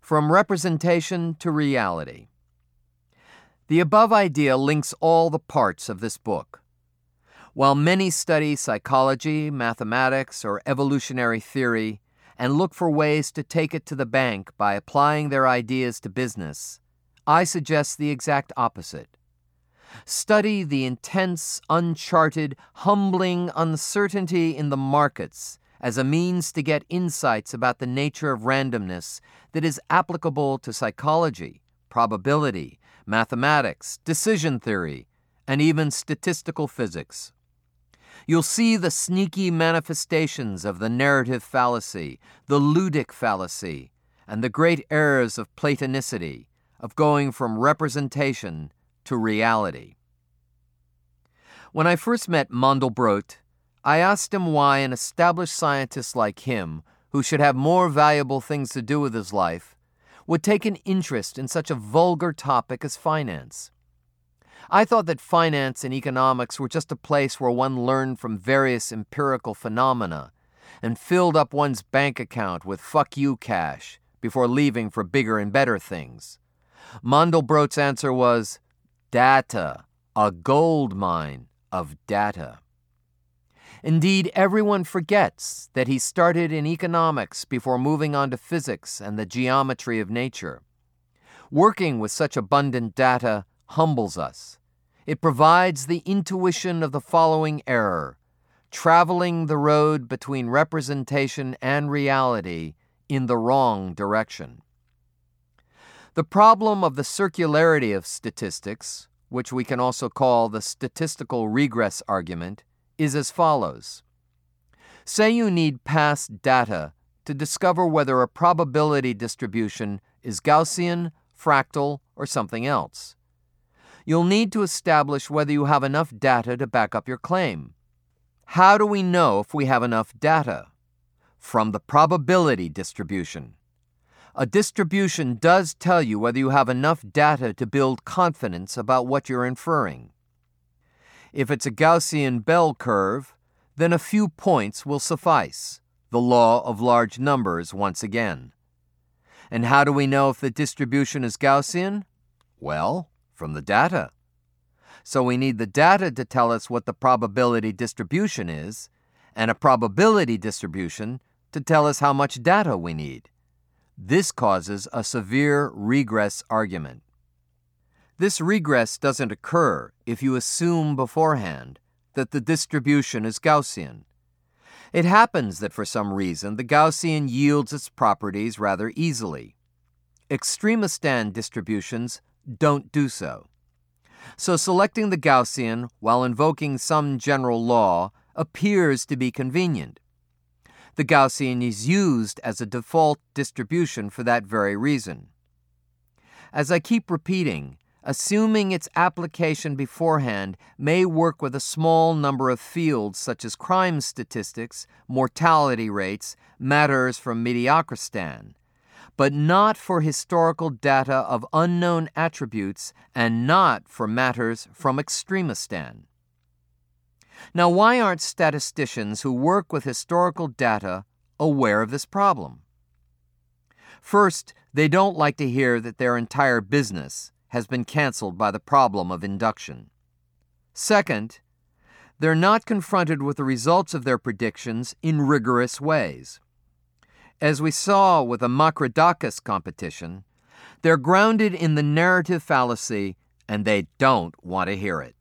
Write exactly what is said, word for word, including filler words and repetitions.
From representation to reality. The above idea links all the parts of this book. While many study psychology, mathematics, or evolutionary theory and look for ways to take it to the bank by applying their ideas to business, I suggest the exact opposite. Study the intense, uncharted, humbling uncertainty in the markets as a means to get insights about the nature of randomness that is applicable to psychology, probability, mathematics, decision theory, and even statistical physics. You'll see the sneaky manifestations of the narrative fallacy, the ludic fallacy, and the great errors of Platonicity, of going from representation to reality. When I first met Mandelbrot, I asked him why an established scientist like him, who should have more valuable things to do with his life, would take an interest in such a vulgar topic as finance. I thought that finance and economics were just a place where one learned from various empirical phenomena and filled up one's bank account with fuck you cash before leaving for bigger and better things. Mandelbrot's answer was, data, a gold mine of data. Indeed, everyone forgets that he started in economics before moving on to physics and the geometry of nature. Working with such abundant data humbles us. It provides the intuition of the following error: traveling the road between representation and reality in the wrong direction. The problem of the circularity of statistics, which we can also call the statistical regress argument, is as follows. Say you need past data to discover whether a probability distribution is Gaussian, fractal, or something else. You'll need to establish whether you have enough data to back up your claim. How do we know if we have enough data? From the probability distribution. A distribution does tell you whether you have enough data to build confidence about what you're inferring. If it's a Gaussian bell curve, then a few points will suffice. The law of large numbers once again. And how do we know if the distribution is Gaussian? Well, from the data. So we need the data to tell us what the probability distribution is, and a probability distribution to tell us how much data we need. This causes a severe regress argument. This regress doesn't occur if you assume beforehand that the distribution is Gaussian. It happens that for some reason the Gaussian yields its properties rather easily. Extremistan distributions don't do so. So selecting the Gaussian while invoking some general law appears to be convenient. The Gaussian is used as a default distribution for that very reason. As I keep repeating, assuming its application beforehand may work with a small number of fields such as crime statistics, mortality rates, matters from Mediocristan, but not for historical data of unknown attributes and not for matters from Extremistan. Now, why aren't statisticians who work with historical data aware of this problem? First, they don't like to hear that their entire business has been canceled by the problem of induction. Second, they're not confronted with the results of their predictions in rigorous ways. As we saw with the Makridakis competition, they're grounded in the narrative fallacy and they don't want to hear it.